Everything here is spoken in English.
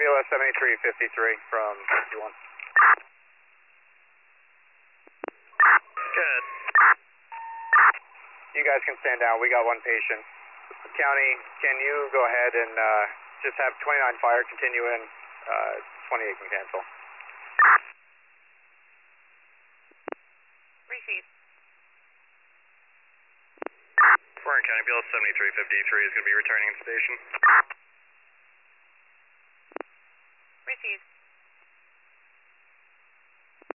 BLS 7353 from 51. Good. You guys can stand down. We got one patient. County, can you go ahead and just have 29 fire continue in? 28 can cancel. Receive. Warren County, BLS 7353 is going to be returning to station. Receive.